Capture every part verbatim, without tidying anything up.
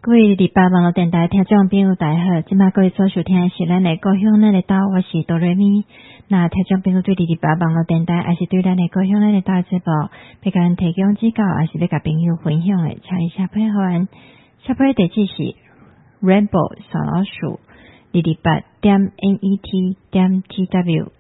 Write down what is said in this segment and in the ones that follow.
各位礼拜网络电台听众朋友大家好，今麦各位所收听的是咱的故乡咱的岛，我是哆瑞咪。那听众朋友对礼拜网络电台还是对咱的故乡咱的岛节目要甲咱提供指教，还是要甲朋友分享的，请伊下配合完下配地址是 Rainbow 小老鼠二二八点 net 点 tw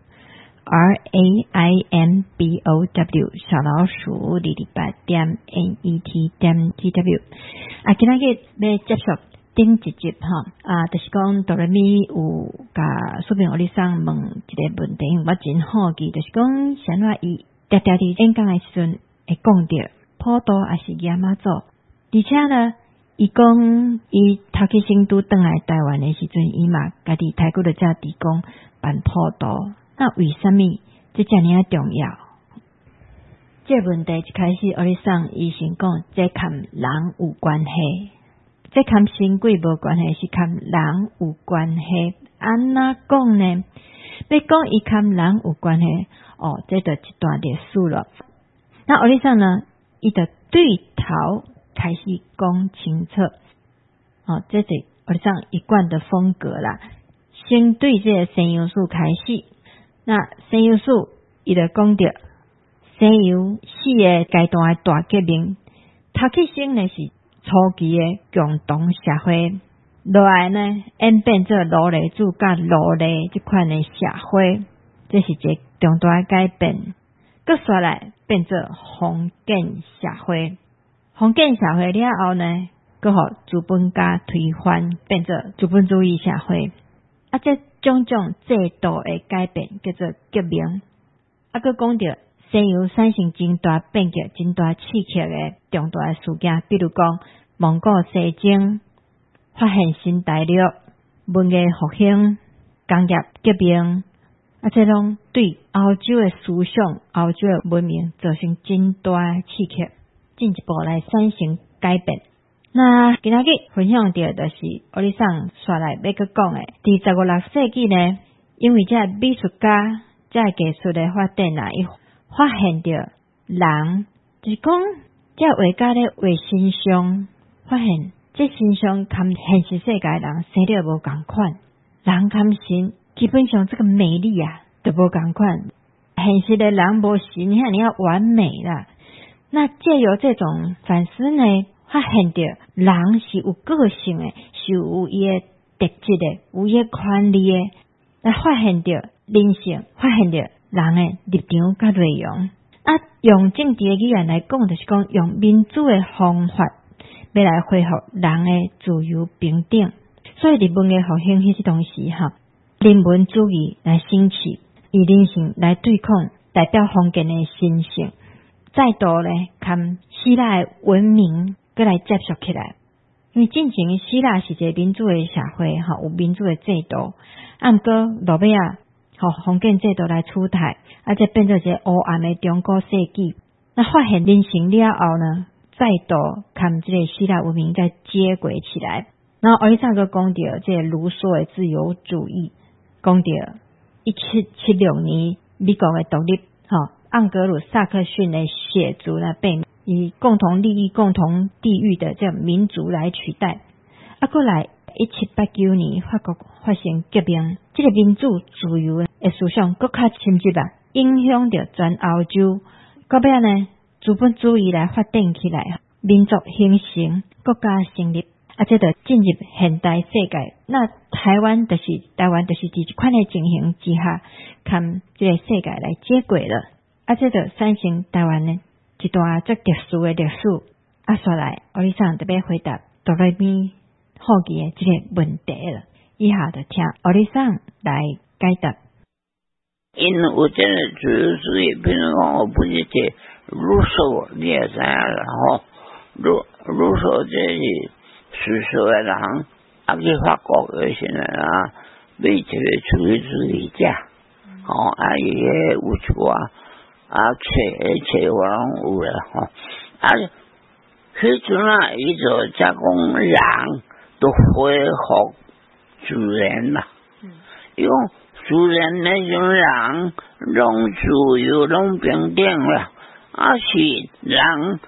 R A I N B O W 小老鼠二二八点 net 点 tw 啊，今仔日要接续顶一集哈啊，就是讲哆来咪有甲苏平学里上问一个问题，我真好奇，就是讲啥话伊常常伫演讲的时阵会讲到普渡还是亚妈祖，而且呢，伊讲伊头去新都转来台湾的时阵，伊嘛家己台骨的遮地讲办普渡。那为什么这遮尔重要？这个问题一开始，我咧上医生讲，这跟人有关系，这跟神鬼无关系，是跟人有关系。安怎讲呢？要讲伊跟人有关系，哦，这就一段历史了。那我咧上呢，伊就对头开始讲清楚，哦，这是我咧上一贯的风格啦。先对这个西洋术开始。那西洋史伊就讲到西洋四个阶段的大革命，头起先呢是初期的共同社会，落来呢演变做奴隶主甲奴隶这款的社会，这是一个重大的改变。搁刷来变做封建社会，封建社会了后呢，搁互资本家推翻，变做资本主义社会。啊，这种种制度的改变叫做革命。啊，佮讲到西洋产生真大变革、真大刺激的重大的事件，比如讲蒙古西征、发现新大陆、文艺复兴、工业革命，啊，这拢对欧洲的思想、欧洲的文明造成真大的刺激，进一步来产生改变。那今仔日分享到就是我哋上刷来要佮讲诶，伫十五六世纪呢，因为这美术家、这技术的发展啊，伊发现到人，就是讲这画家咧画形象，发现这形象跟现实世界人生得无共款，人跟神基本上这个美丽啊都无共款，现实的人无神遐尔要完美啦。那借由这种反思呢，发现到人是有个性的，是有伊的特质的，有伊的权利的，来发现到人性，发现到人的立场甲内容。啊，用政治的语言来讲，就是讲用民主的方法，要来恢复人的自由平等。所以伫文艺复兴迄当时哈，人文主义来兴起，以人性来对抗代表封建的神性，再度呢，跟希腊的文明过来接触起来。因为进前希腊是一个民主的社会，哈，有民主的制度，啊，毋过落尾啊，吼封建制度来取代，啊，这变做一个黑暗的中古世纪。那发现人性了后呢，再度跟这个希腊文明再接轨起来。然后我哋上个讲到这个卢梭的自由主义，讲到一七七六年美国的独立，吼，盎格鲁撒克逊的血族呢被以共同利益、共同地域的这民族来取代。啊，过来一七八九年法国发生革命，这个民主自由的思想更加深入啊，影响着全欧洲。到尾呢，资本主义来发展起来，民族形成，国家成立，啊，这就进入现代世界。那台湾就是台湾就是伫这款的情形之下，跟这个世界来接轨了。啊，这就产生台湾呢一段最特殊的历史。啊，刷来，我哋上特别回答哆来咪好奇的这个问题了。以下就听我哋上来解答。 因为我真的主要是也比如讲，我不是这卢梭你也知啦吼，卢卢梭这是苏苏的人，啊去法国的时候啊，为这个主义主义者，吼啊伊个有一寡啊册册我拢有啦吼，啊，迄阵啊伊就则讲人都恢复自然啦，伊讲。自然那种人，拢自由，拢平等啦。啊是人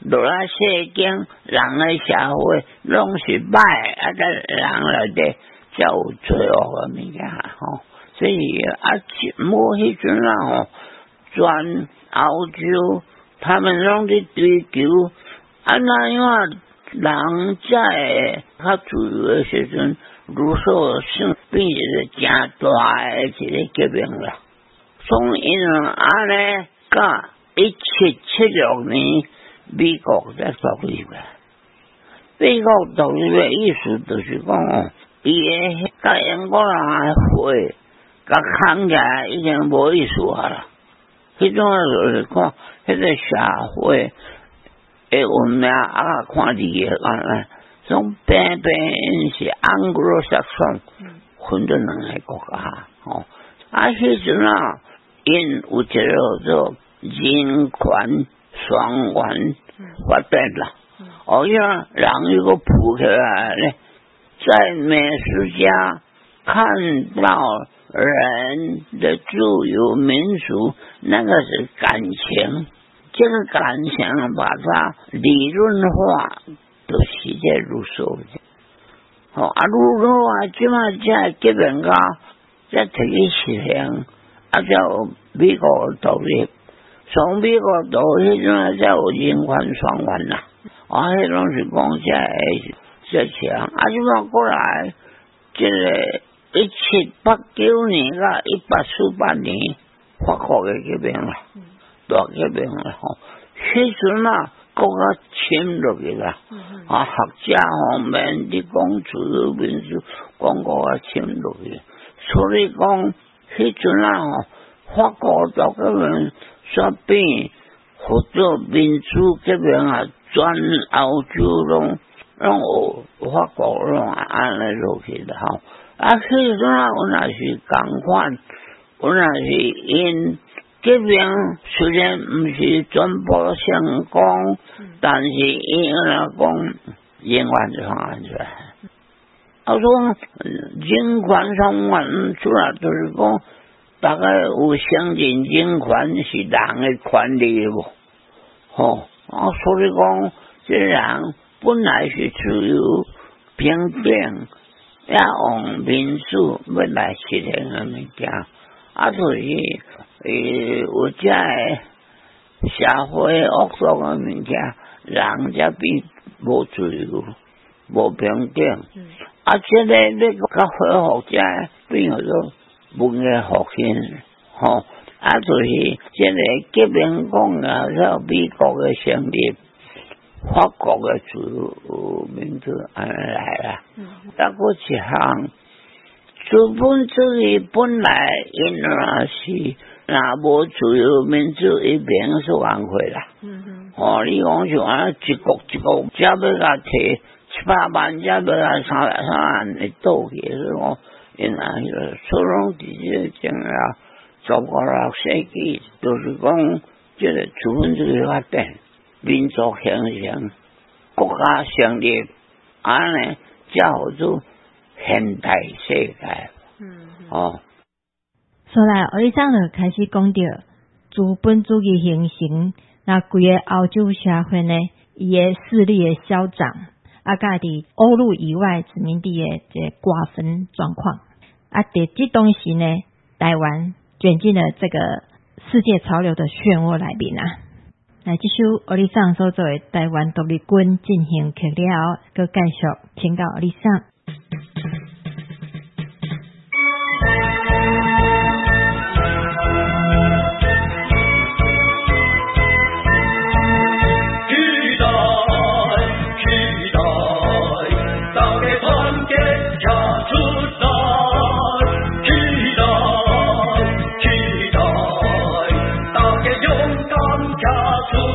落来世间，人的社会拢是歹，啊，个人内底才有罪恶的物件吼。所以啊，无迄阵啊吼，全欧洲他们拢伫追求，啊，那样人才会较自由的时阵，卢梭算变一个真大的一个革命啦。从因为安尼，到一七七六年，美国才独立啦。美国独立的意思就是讲哦，伊个甲英国人的会，甲扛起来已经无意思啊啦。迄种就是讲，迄个社会的文明啊，看你个啊，从边边是安格鲁萨克逊分做两个国家，吼。啊，迄阵啊，因有一个做人权双元发展啦。哦呀，人如果普起来咧，在美食家看到人的自由民主，那个是感情，这个感情把它理论化，就是这卢梭的。哦，啊，卢梭啊，即马才革命家，才提起实行，啊，才有美国独立，从美国独立迄阵才有人权双元啦。啊，迄拢是讲这这强，啊，即马过来，这个一七八九年到一八四八年，法国嘅革命啦，大革命啦吼。迄阵啊，国家侵落去啦，啊，学者方面啲讲自由民主，讲国家侵落去，所以讲迄阵啊吼，法国大革命煞变合作民主革命啊。全欧洲拢拢有法国拢安尼落去的吼，啊，迄阵啊，我那是共款，我那是因革命虽然毋是全部成功，但是因那讲人权上安出来，啊，说人权上安出来就是讲，大概有承认人权是人的权利无，吼。啊，所以讲，这人本来是自由平等，也往民主要来实现的物件，啊，就是诶，有这社会恶俗的物件，人才比无自由、无平等。啊，这个你甲恢复这变做文艺复兴，吼。啊，就是这个革命讲啊，在美国的成立，法国的自由民主安尼来啦。再过一项，资本主义本来因那是那无自由民主，一边是挽回啦。哦，你讲像啊，一国一国，只要甲摕七百万，只要甲三百三万的倒去，所以讲因那个所拢直接讲啊。十五六世纪就是讲，这个资本主义发展、民族形成、国家成立，安尼才好做现代世界。嗯，哦。 所来，我哋上就开始讲到资本主义形成，那规个欧洲社会呢，伊个势力的消长，啊，甲伫欧陆以外殖民地的这瓜分状况，啊，伫这东西呢，台湾。卷进了这个世界潮流的漩涡内面啊！来，这首我哋上所做的台湾独立军进行曲了，佮继续请教我哋上。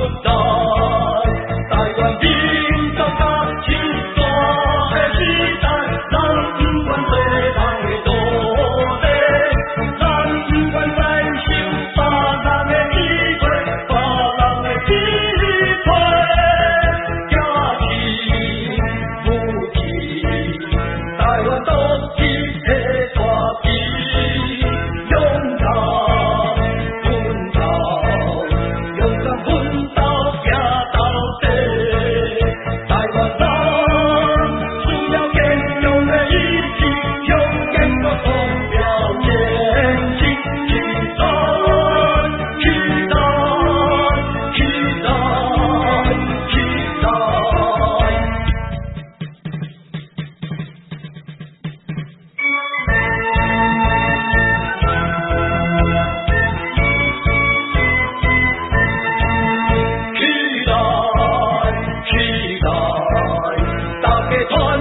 台湾民族甲青山的时代。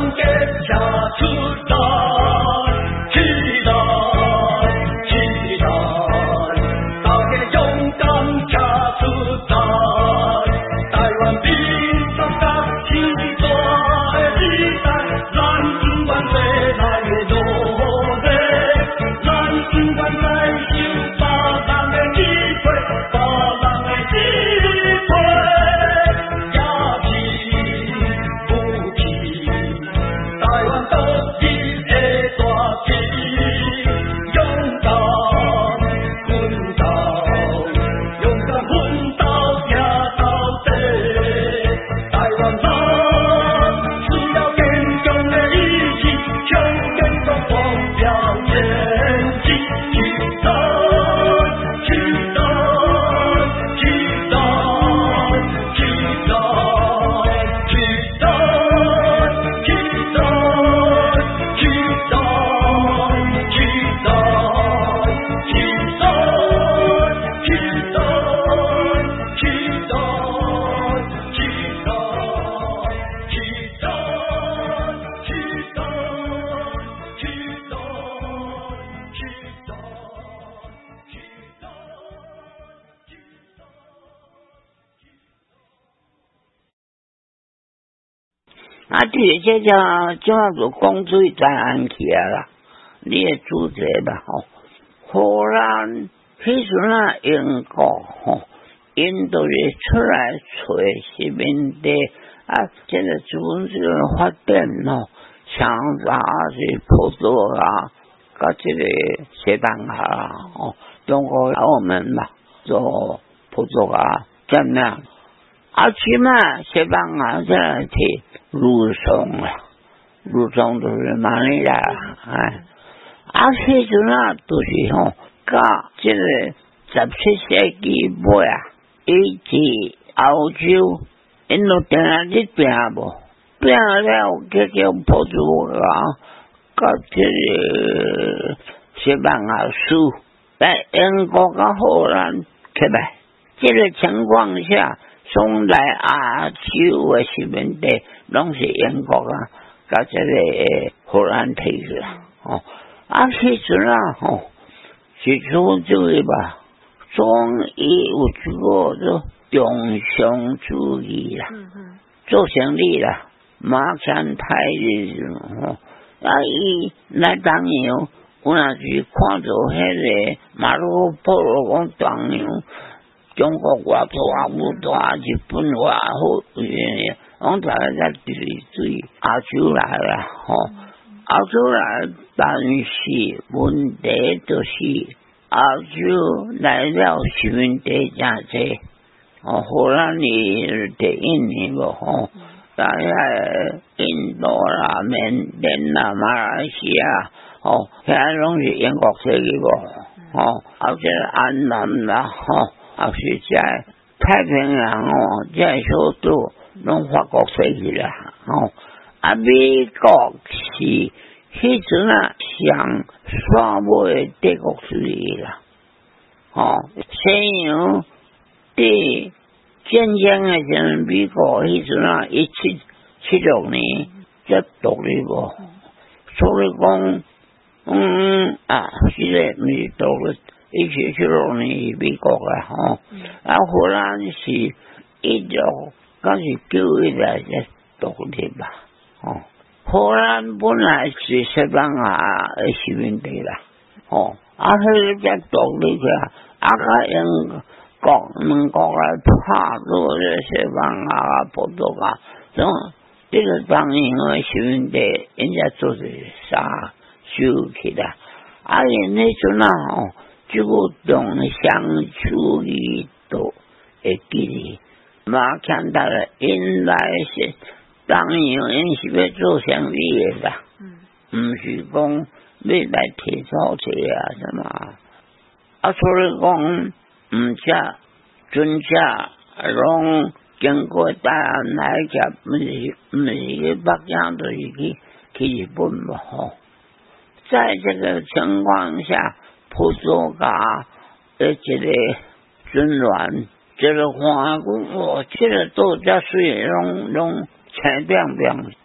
啊，对，这叫叫做公水在安起啊啦，你也主者吧吼。荷兰迄阵啊，英国吼，因都是出来找殖民地啊，这个资本主义发展吼，强大是葡萄牙，甲这个西班牙吼，中国澳门嘛，做葡萄牙怎样？啊，起码西班牙这来提陆上啦，陆上都是哪里啦？哎，啊，迄阵啊，都是吼，甲这个十七世纪末啊，以及欧洲，因都定下去拼无，拼了结叫葡萄牙，甲这个西班牙输，在英国甲荷兰起来，这个情况下。从来亚洲的殖民地拢是英国啊，甲这个荷兰摕去啦，哦，啊，迄阵啊，吼，是资本主义吧，总伊有一个做中商主义啦，嗯嗯，做生意啦，马山太日吼，啊，伊来当洋，有若是看到迄个马路波罗讲当洋。中国外头啊，武大日本话好，我大家在地理注意亚洲来啦，吼，亚洲来，但是问题就是亚洲来了殖民地真济，哦，荷兰你第一年无吼，但系印度啦、缅甸啦、马来西亚，哦，遐拢是英国设计无，哦，啊，这安南啦，吼。啊，是在太平洋哦，在首都拢法国飞去啦，哦，啊，美国是迄阵啊上沙漠的帝国主义啦，哦，西洋对战争的时阵，美国迄阵啊一七七六年才独立无，所以讲，嗯啊，是个毋是独立。一七七六年是美国的吼，嗯、啊荷兰是一六，敢是九一来才独立吧，哦，荷兰本来是西班牙的殖民地啦，哦，啊迄个才独立啊，啊甲英国两国来拍做这西班牙啊、葡萄牙，种这个当年的殖民地，人家做是啥收起来，啊因那阵啊吼。这个中乡主义都会记哩，嘛看到了因来是当然因是要做生意的啦，嗯，唔是讲要来提早车啊什么，啊所以讲唔车准车拢经过大安来甲，唔是唔是去北京，就是去去日本嘛吼，在这个情况下。葡萄牙的这个尊乱，这个花骨哦，这个都在水拢拢青亮亮，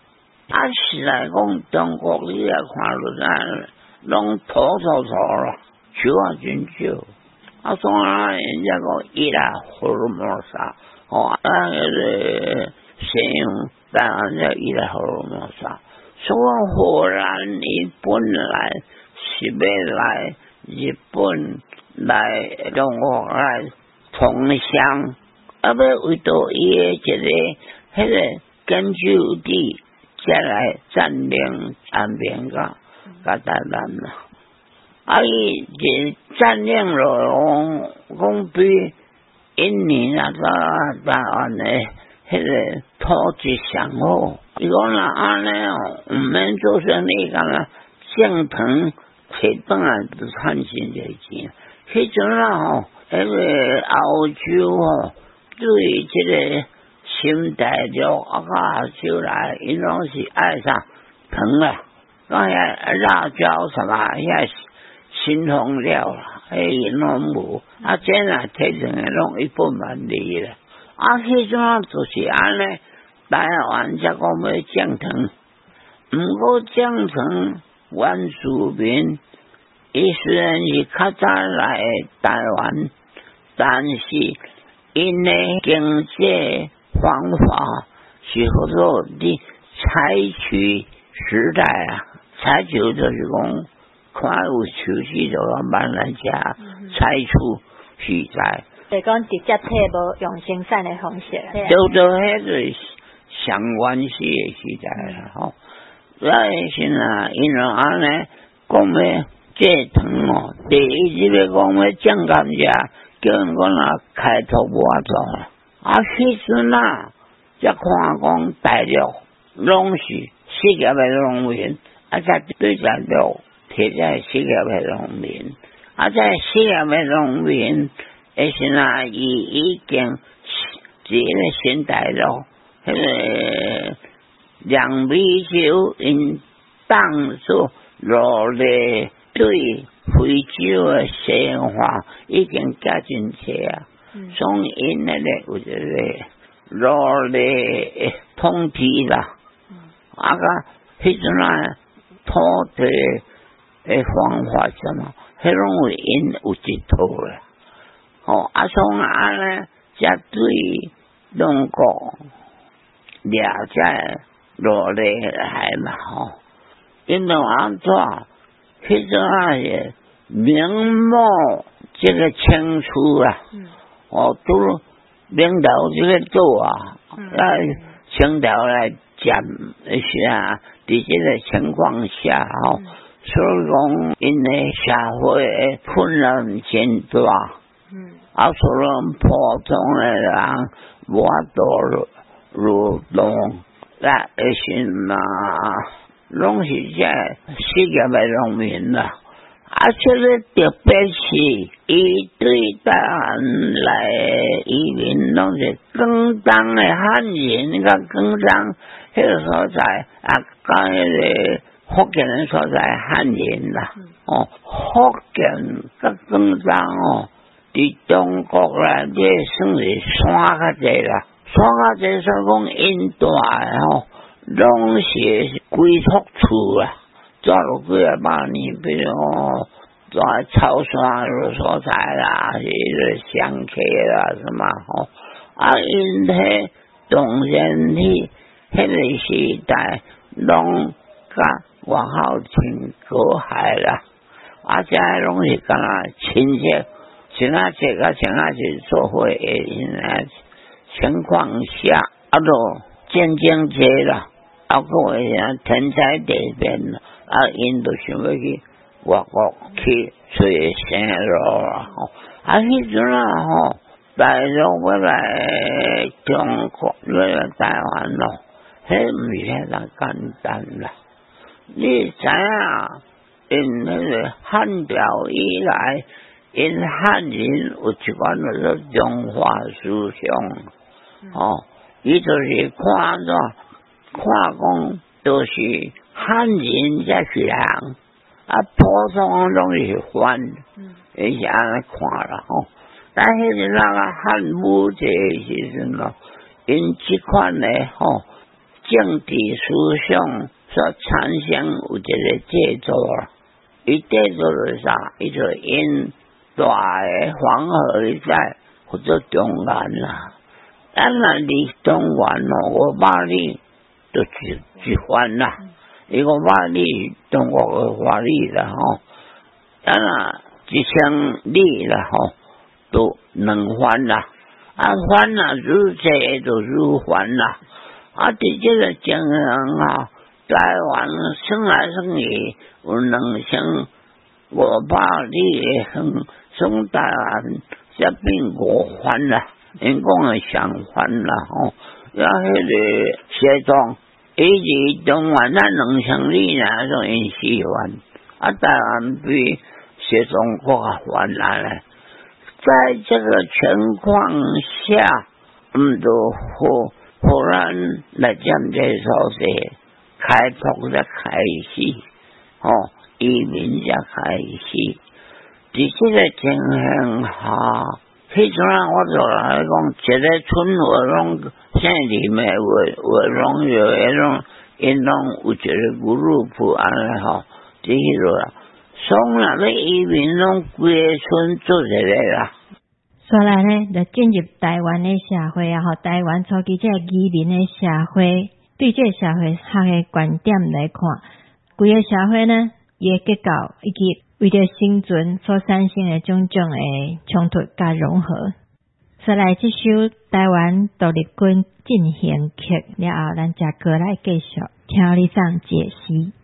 啊是来讲中国你来看落啥，拢土土土啦，少啊真少。啊，所以人家讲伊拉福尔摩沙，哦，啊个西洋台湾叫伊拉福尔摩沙。所以荷兰伊本来是要来日本来中国来同乡，啊要为到伊个一个迄个根据地，再来占领安平港甲台湾啦。啊伊这占领了，讲比印尼啊个台湾的迄个土质上好。伊讲若安尼哦，毋免做生意，干嘛正常摕转来就趁钱侪钱。迄阵啊吼，迄个欧洲吼，对即个新大陆啊甲亚洲来，因拢是爱啥糖啊，讲遐辣椒什么遐新香料啦，迄因拢无。啊，这若摕上来拢一本万利啦。啊，迄阵啊就是安尼。台湾才讲要降糖，毋过降糖原住民，伊虽然是较早来台湾，但是因的经济方法是好多的采取时代啊，采取就是讲看有手机就要慢来食，采取时代。 就讲直接采无用生产的方式， 就就迄个。上原始的时代啦，吼！咱现在因为安尼讲要戒糖哦，第一就要讲要降甘蔗，叫人讲若开拓我做啦。啊，迄阵啊，才看讲大陆拢是失业的农民，啊，才对大陆摕在失业的农民，啊，在失业的农民，诶，现在伊已经一个新大陆。迄个两米洲因当作落来对非洲的西洋化已经加真济啊，所以因那个有一个落来统治啦，啊个迄阵啊土地的方法什么，迄拢有因有一套啦，哦，啊从安尼才对中国。俩在落来来嘛吼，因为安怎？迄阵啊也明末这个清初啊，嗯、哦都领导这个做啊，来、嗯、清朝来占是啊，伫这个情况下吼、嗯，所以讲因的社会的困难真大，嗯，啊，所以普通的人无法度。如动那一些嘛，拢是在失业的农民啦。啊，这个特别是伊对台湾来移民，拢是广东的汉人，甲广东迄个所在啊，甲迄个福建人所在汉人啦。哦，福建甲广东哦，伫中國啦，这算是山较济啦。所以这说讲因大吼，拢是归宿厝啊，做了几啊百年，比如哦，在草山个所在啦，是个乡客啦什么吼，啊因迄当然迄迄个时代，拢甲外口亲隔海啦，啊这拢是干那亲戚，亲啊戚甲亲啊戚做伙诶，因啊。情况下，啊，都渐渐济啦，啊，个为啥天灾地变啦，啊，因都想要去外国去找生路啦，吼，啊，迄阵啊，吼，大陆要来中国，要来台湾咯，迄唔是遐咁简单啦。你知影，因那个汉朝以来，因汉人有一款叫做中华思想。哦，伊就是看怎看讲，都是汉人才是人，啊，普通拢是反，伊是安尼看啦吼。但迄阵那个汉武这时阵咯，因即款嘞吼， 政治思想所产生有一个制度啊，伊制度是啥？伊就因大个黄河一带或者中原啦，咱若离中原咯，五百里就一一番啦，伊五百里中国个法律啦吼，咱若一千里啦吼，都两番啦，啊番啊愈济就愈番啦，啊伫这个情形啊，台湾算来算去有两千五百里的远，算台湾才变五番啦，因讲的上番啦吼，啊迄个西藏，伊离中原咱两千里呢，就因四番，啊台湾比西藏更较烦难嘞。在这个情况下，嗯，就忽忽然来占这所在，开拓才开始，哦，移民才开始。伫这个情形下，迄阵啊，我就来讲，一个村落拢姓林的，有有拢有迄种，因拢有一个 group 安尼吼，即迄落啦。从那个移民拢规个村做一个啦。 所来呢，就进入台湾的社会啊，吼，台湾初期这个移民的社会，对这个社会学的观点来看，规个社会呢，伊的结构以及为着生存所产生的种种的冲突甲融合。所来这首台湾独立军进行曲了后，咱再过来继续听你上解析。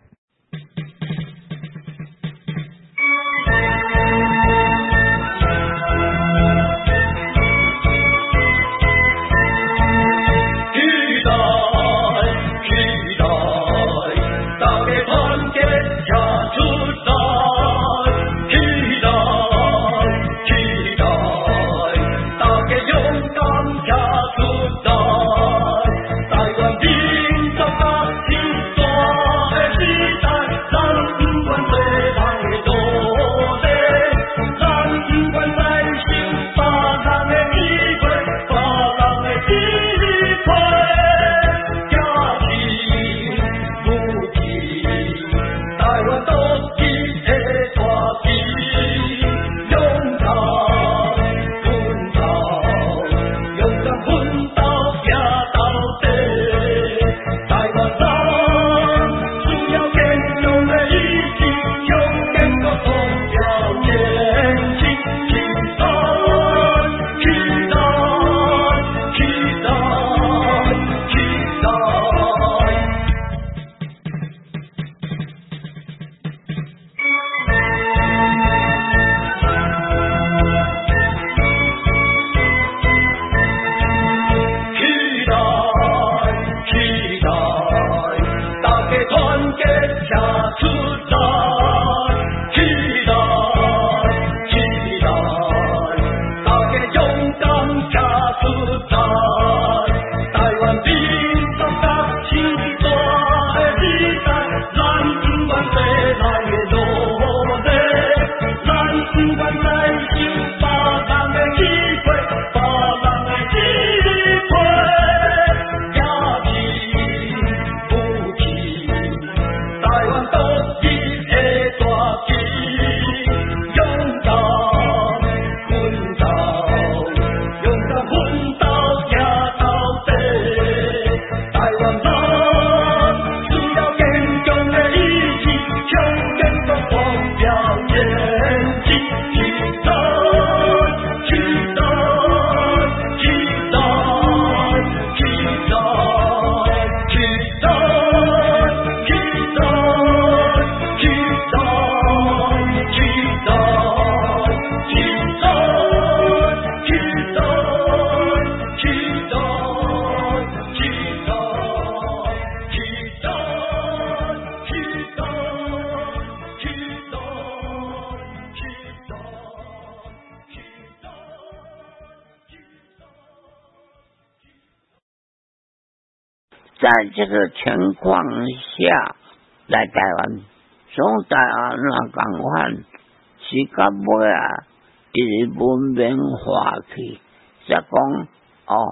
在这个情况下来台湾，从台湾那赶快是到尾啊，就是文明化去，才讲哦，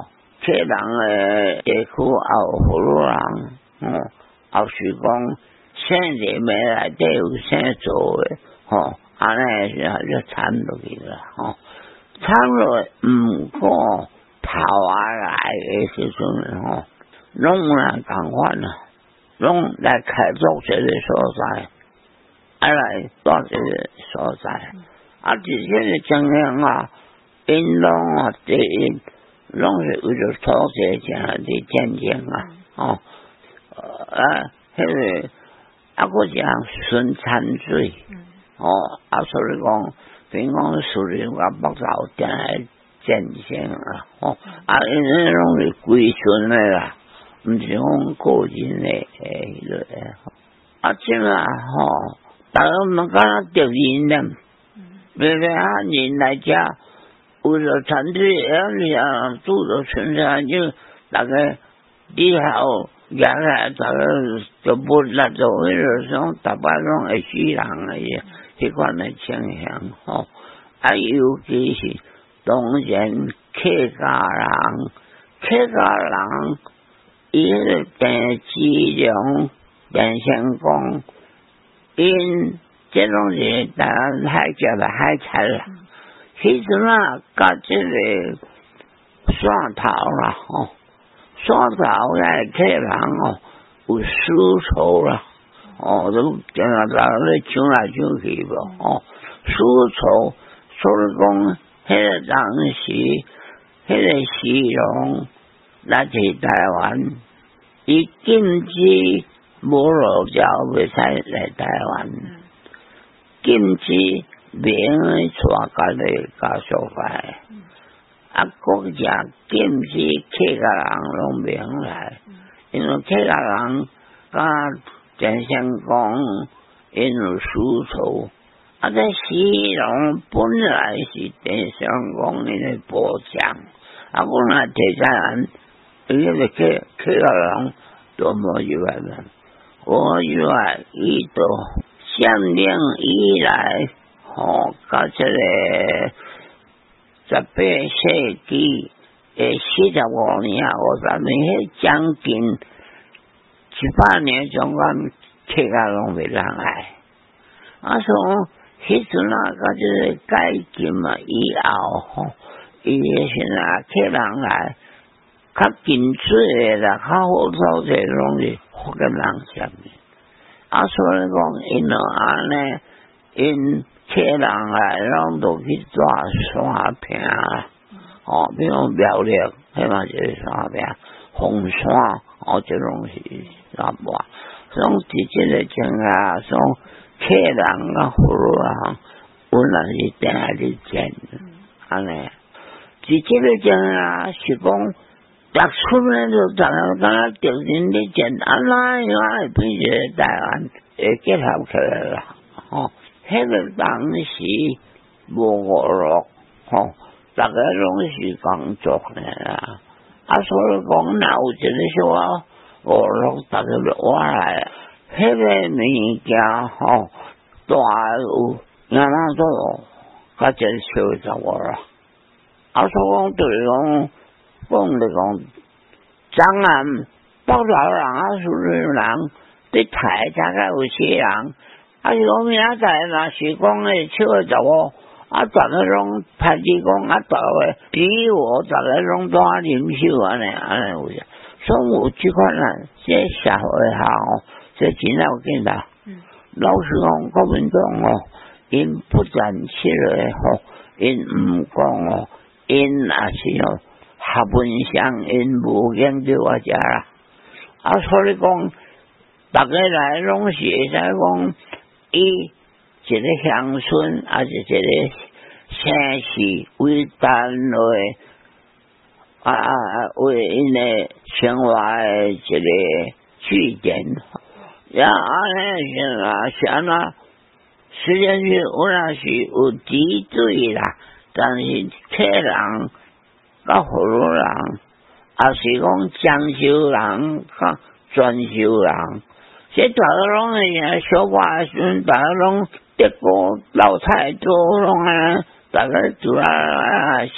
客人诶地区有葫芦人，哦，也是讲省里面内底有啥做诶，吼，安尼是就掺落去啦，吼，掺落毋过头啊来诶时阵吼，拢来共款啦，拢来开拓这个所在，啊来到这个所在，啊这些情形啊，因拢啊第一。拢是为了土地这样的战争啊，哦，啊，迄个啊，个讲孙产水，哦，啊，所以讲，比如讲苏联啊、北朝鲜的战争啊，哦，啊，因为拢是归顺的啦，毋是讲个人的诶迄个，啊，即啊，吼，大家毋敢若敌人呢，别别啊，人来遮。为了产水，哎呀，住的村上就大概以后也来，大概就不那种那种大摆拢会死人诶，迄款诶情形吼。啊，尤其是当然客家人，客家人伊迄个电质量、电线工，因这种是当然海叫的海菜啦。迄阵啊，甲即个汕头啦，吼，汕头遐客人哦，有丝绸啦，哦，都经常在咧抢来抢去无，哦，丝绸，所以讲，迄个当时，迄个西龙来自台湾，伊禁止无路条袂使来台湾，禁止。免去带家己家属来，啊，国家禁止客家人拢免来，因为客家人甲电线工因有需求，啊，在西龙本来是电线工因的保障，啊，我那铁山人，伊个客客家人都无入来了，我入来伊都限令以来。哦，到这个十八世纪诶四十五年啊，我咱们迄将近一百年中间，客家拢袂人来。啊，所以迄阵啊，到这个改进啊以后，吼，伊个现在客人来，较紧水诶啦，较好土地拢是福建人下面。啊，所以讲因就安尼因。客人来，拢都去抓山坪啊，哦，比如苗栗，迄嘛就是山坪，红山，哦，这种是啥物？种直接的种啊，种客人啊，葫芦啊，本来是定下去种，安尼，直接的种啊，是讲逐村咧就逐个敢若敌人咧种，啊那样会变成台湾会结合起来啦，吼。迄个当时无娱乐，吼，大家拢是工作的啦。啊，所以讲，若有一个小娱乐，大家就活来。迄个物件吼，大有哪能做，甲真少十五啦。啊，所以讲就是讲，讲嚟讲，张安北朝人啊，苏联人，对台大概有些人。啊！是讲明仔载，若是讲诶，七月十五，啊，逐个拢派去讲啊，逐个比我逐个拢带啉酒安尼安尼有啥？所以有即款啊，这社会下哦，这真有见到。嗯、老实讲，国民党哦，因不站起来吼，因毋讲哦，因也是哦，下本上因无研究我遮啦。啊，所以讲，逐个来拢是会使讲。伊一个乡村，还是一个城市为单位，啊啊啊，为因的生活的一个据点。也安尼是啊，是安那，虽然是有那是有敌对啦，但是客人甲葫芦人，也是讲江秀人甲泉州人。这大家拢诶，小花孙，大家拢德国老菜做拢啊，大家做啊，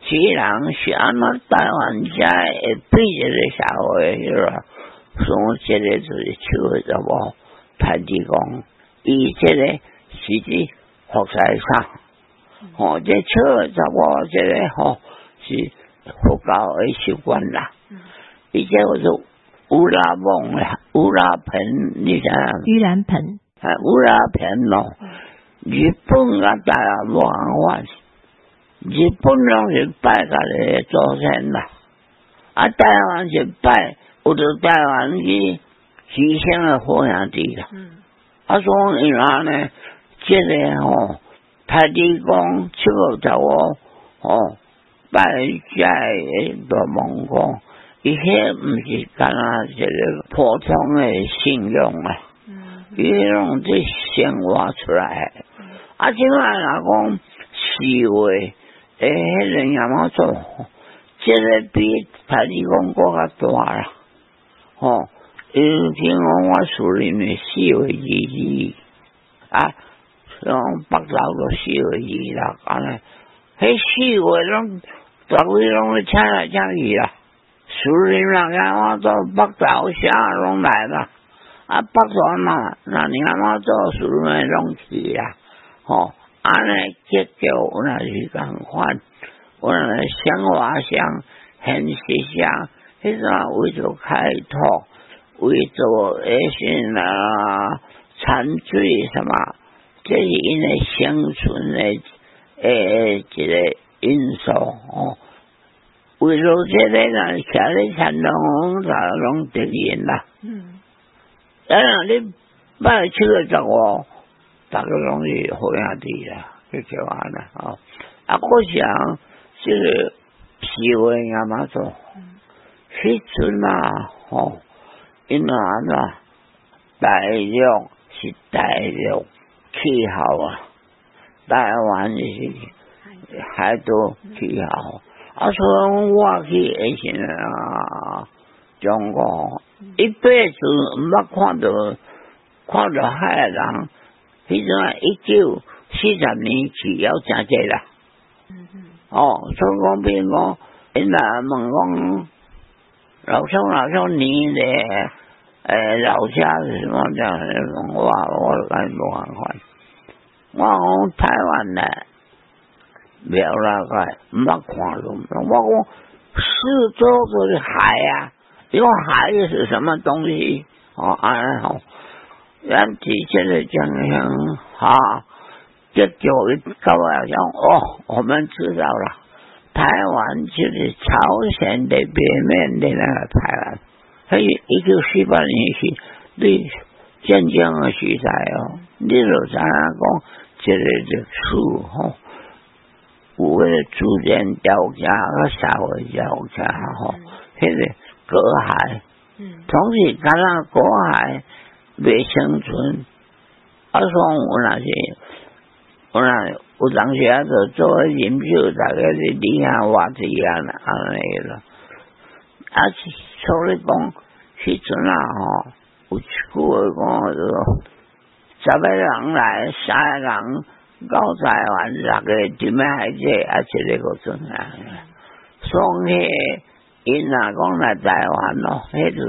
虽然是安怎台湾遮会对一个社会迄个，所以这个就是笑的查某，歹地讲，伊这个是伫福山上，吼、哦，这笑的查某，这个吼、哦、是佛教的习惯啦。伊这个是乌拉梦啦，乌拉盆，你想想？ 盂兰盆。 啊，乌拉盆咯，日本啊台湾无共款。日本拢是拜家己的祖先啦，啊，台湾是拜有着台湾去牺牲的好兄弟啦。嗯。啊，所以啊呢，这个吼，太地公七个十五吼，拜家的大蒙讲，伊迄毋是干那一个普通的信仰啊，嗯，伊迄种是生活出来的。嗯、啊，即摆若讲四位。诶，迄个也冇做，这个比太地公更加大啦，吼！因听讲我树林的四位二二，啊，像北投都四位二啦，安尼，迄四位拢，逐位拢咧请来请去啦，树林人家我做北投啥拢来啦，啊，北投嘛，那你阿妈做树林拢去啦，吼！安尼结构我那是共款，我那生活上、现实上，迄种为着开拓，为着一些啊产水什么，这是因为生存的诶一个因素哦。为着这个人徛咧田中，大家拢得赢啦。嗯。当然你拜七个十五。大家拢是好兄弟啦，去叫安啦吼。啊，我想这个是为阿妈做，迄阵啊吼，因为安怎大陆是大陆气候啊，台湾是海岛气候，啊，所以我去以前啊，中国一辈子毋捌看到看到海的人。迄阵啊，一九四十年起要真济啦。嗯嗯。哦，所以讲，比如讲，因来问讲，老乡老乡，你的诶老家是什么这样？我我讲无办法。我讲台湾嘞，苗那个毋捌看咯。我讲四周都是海啊，因为海是什么东西？哦，安好。咱之前的讲讲哈，这就告诉讲哦，我们知道了，台湾就是朝鲜的北面的那个台湾，所以一九四八年是对战争的时代哦，你就怎样讲，这个历史吼，有个自然条件和社会条件吼，迄个隔海，嗯，同时敢若隔海。未生存，啊！说我那是，我那有当时啊，就做饮酒，大概是离下话题啊，安尼咯。啊，所以讲，迄阵啊，吼，有一句话讲，就十个人来，三个人到台湾，六个踮咧海底，啊，一个个阵啊。所以，因若讲来台湾咯，迄就是，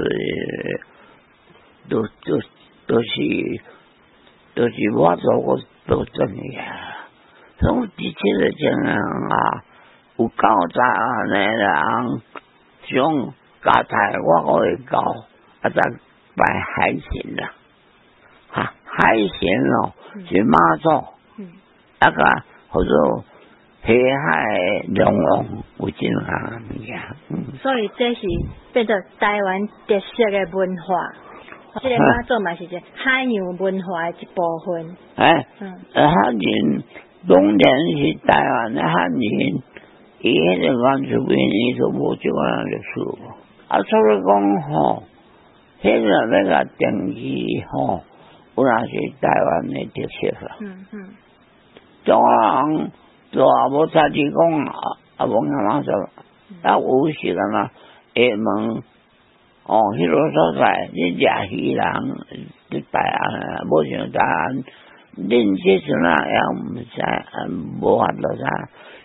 都都。都是都是我做过都真的啊，从之前的这样啊，有够早啊，那人想加台我可以搞，啊再拜海鲜啦，哈海鲜咯是马祖，啊个或者黑海龙王有这样物件， 所以这是变成台湾特色的文化。这个马祖嘛是一个海洋文化的一部分。 哎，嗯，汉人当然是台湾的汉人，伊迄个原住民伊就无这样历史。啊，所以讲吼，迄个那个定义吼，有那是台湾的特色啦。嗯嗯。中国人就也无早起讲啊，啊无干嘛做，啊有时干嘛会问。哦，迄个所在，你食鱼人，你拜啊，无像咱，恁即阵啊，也毋知，无法度啥，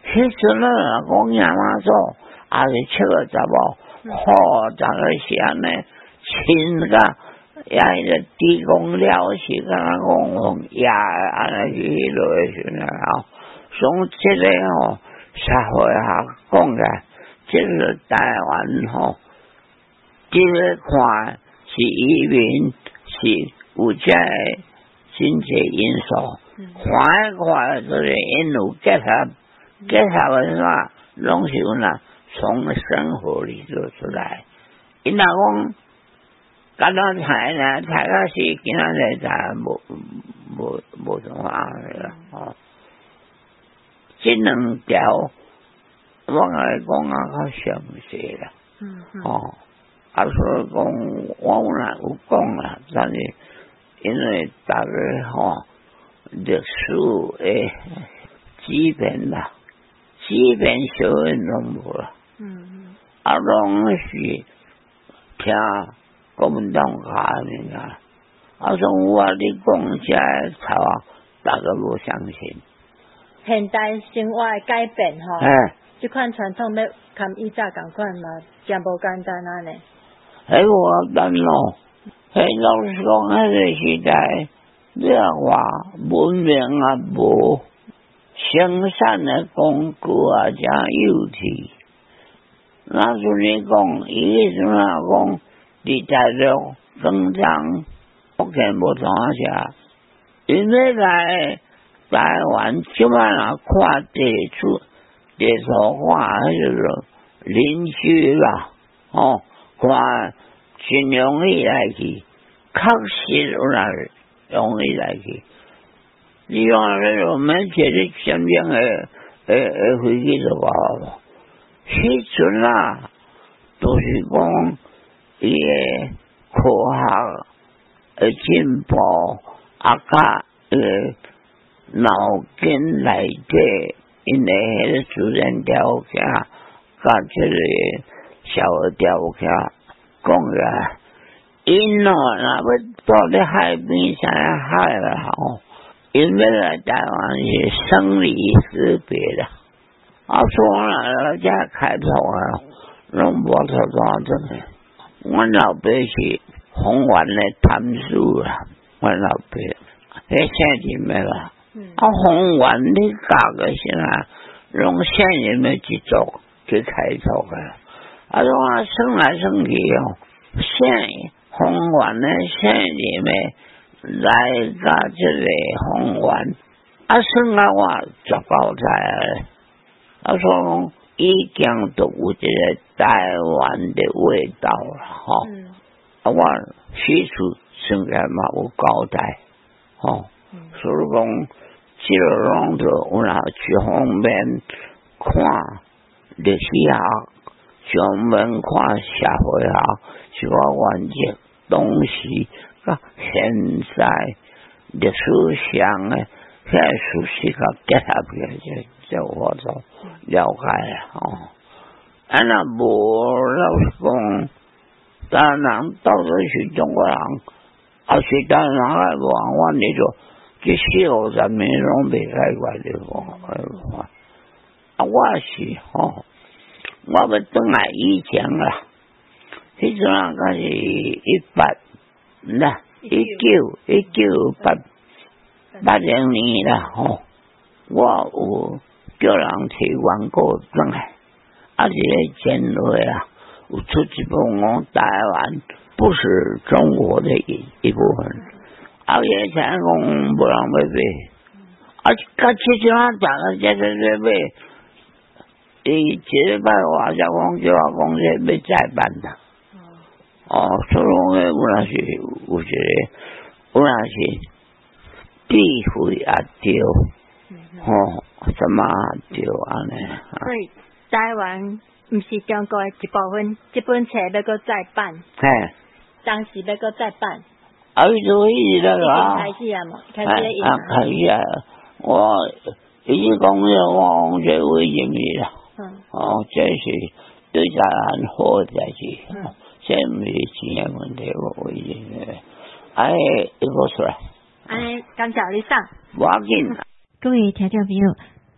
迄阵啊，讲亚妈祖也是七个查某，好，逐个是安尼亲甲。也迄个地公了是敢若讲讲也安尼去落去时阵吼，从即个吼社会学讲个，即个台湾吼，即个看是移民是有遮个经济因素，看一看就是因有结合，结合的话拢是有呐从生活里做出来，因若讲。干到菜呢，菜到是今仔日才无无无什么啦吼。这两条我来讲啊，较详细啦。嗯嗯。哦，啊，所以讲我有啦有讲啦，但是因为大家吼历史诶基本啦，基本学问拢无啦。嗯嗯。啊，拢是听。国民党下面啊，啊，从我你讲起来，头啊，大家无相信。 现代生活的改变吼，哎，这款传统要跟以前同款嘛，真无简单啊呢。 迄无简单咯，迄老实讲，迄个时代，你话文明啊无，生产的工具啊真幼稚。那阵你讲，伊迄阵啊讲。伫大陆生长，福建无怎啊食，因为来台湾即摆啊看地处地图看迄个邻居啦，哦，看真容易来去，确实有那容易来去。你讲迄个门前的身边的诶诶飞机就话咯，迄阵啊都是讲。伊个科学诶进步，啊甲诶脑筋内底，因诶迄个自然条件，甲即个小儿条件讲个，因哦若要住咧海边啥海啦吼，因要来台湾是生离死别啦，啊所以遮开拓啊，拢无错怎真诶。阮老爸是红丸的贪书啦，阮老爸，迄县人的啦，啊红丸你教个是啦，拢县人的去做去开拓个，啊种啊算来算去哦，县红丸的县人的来甲即个红丸，啊算啊我足够知啊，啊所以讲。已经都有这个台湾的味道了哈，嗯、啊，我许处生来嘛有交代，吼、嗯，所以讲，这个拢都有哪去方面看历史学，上面看社会学，是我原则东西，甲现在历史上的遐事实甲结合起来，这我就了解啊，吼、哦。啊，若无老实讲，台湾人到底是中国人，啊是台湾人来无？我你就这四五十年拢未解决的无？啊，我是吼，我要转来以前啦，迄阵啊，敢是一八啦，一九一九八八零年啦，吼，我有。叫人提原告转来，啊！这个前会啊，有出一本讲台湾不是中国的一一部分，啊！也想讲无人要买，啊！甲即阵啊，大家这这这买，伊一礼拜话才讲叫我讲这要再办啦，哦，所以讲有那是有一个，有那是地费也对，吼。什么对安尼？ 所以台湾毋是中国的一部分，这本册要搁再办。 嘿， 当时要搁再办。 啊，伊就伊那个啊， 开始啊嘛，开始啊， 开始啊，我伊讲了，我讲这危险的啦。嗯。哦，这是对台湾好的代志。嗯。这毋是钱的问题，我危险的。哎，一个出来。 哎，感谢你上。 我紧。 各位听众朋友，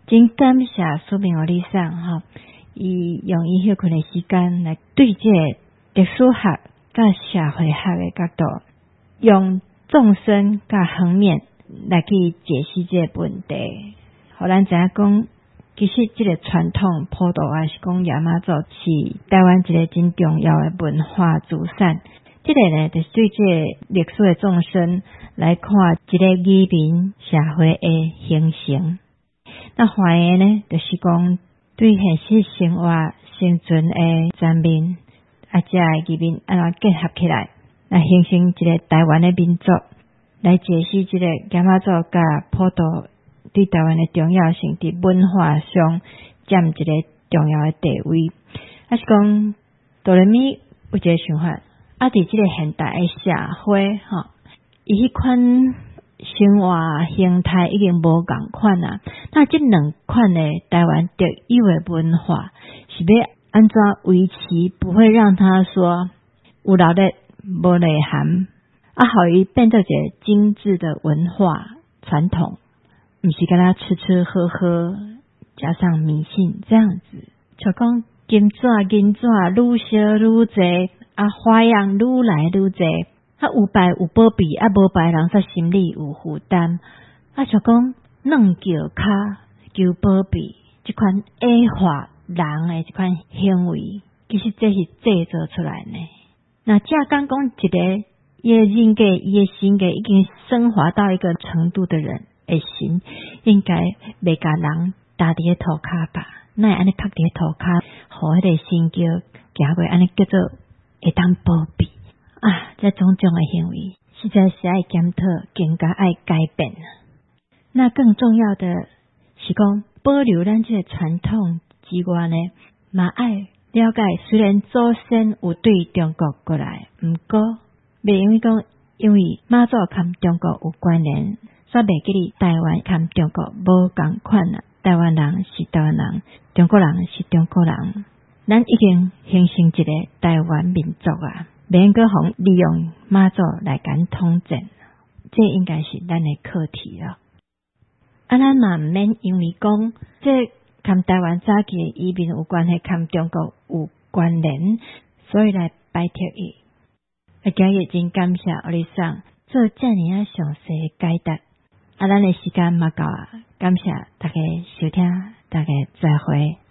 真感谢苏明和理事吼，伊用伊休困的时间来对这历史学甲社会学的角度，用纵深甲横面来去解析这个问题，互咱知影讲，其实这个传统普渡还是讲亚妈祖是台湾一个真重要的文化资产。这个呢，就是对这历史的纵深来看一个移民社会的形成。那反映呢，就是讲对现实生活生存的层面，啊，这移民安怎结合起来，来形成一个台湾的民族，来解释这个亚妈祖甲普渡对台湾的重要性，伫文化上占一个重要的地位。啊，是讲哆来咪有一个想法，啊，伫这个现代的社会，吼，伊迄款生活形态已经无共款啊。那这两款的台湾特有的文化，是要安怎维持，不会让他说有劳力无内涵，啊，好伊变做一个精致的文化传统。不是跟他吃吃喝喝，加上迷信这样子，就讲金纸银纸愈烧愈济，啊花样愈来愈济，啊有拜有保庇，啊无拜人煞心里有负担，啊就讲软脚骹求保庇，这款矮化人的这款行为，其实这是制造出来呢。那假讲讲一个伊的人格，伊的性格已经升华到一个程度的人。会行，应该袂甲人踏伫个涂骹吧？那安尼拍伫个涂骹，互迄个神叫行过，安尼叫做会当保庇啊！这种种的行为，实在是爱检讨，更加爱改变。那更重要的是讲，保留咱这个传统之外呢，嘛爱了解，虽然祖先有对中国过来，毋过袂因为讲，因为妈祖跟中国有关联。煞袂记哩，台湾跟中国无共款啊！台湾人是台湾人，中国人是中国人，咱已经形成一个台湾民族啊！免个互利用妈祖来干统战，这应该是咱的课题了。啊，咱嘛毋免因为讲这跟台湾早期的移民有关系，跟中国有关联，所以来摆脱伊。啊，今日真感谢奥利桑做遮尔啊详细的解答。啊，咱的时间嘛到啊，感谢大家收听，大家再会。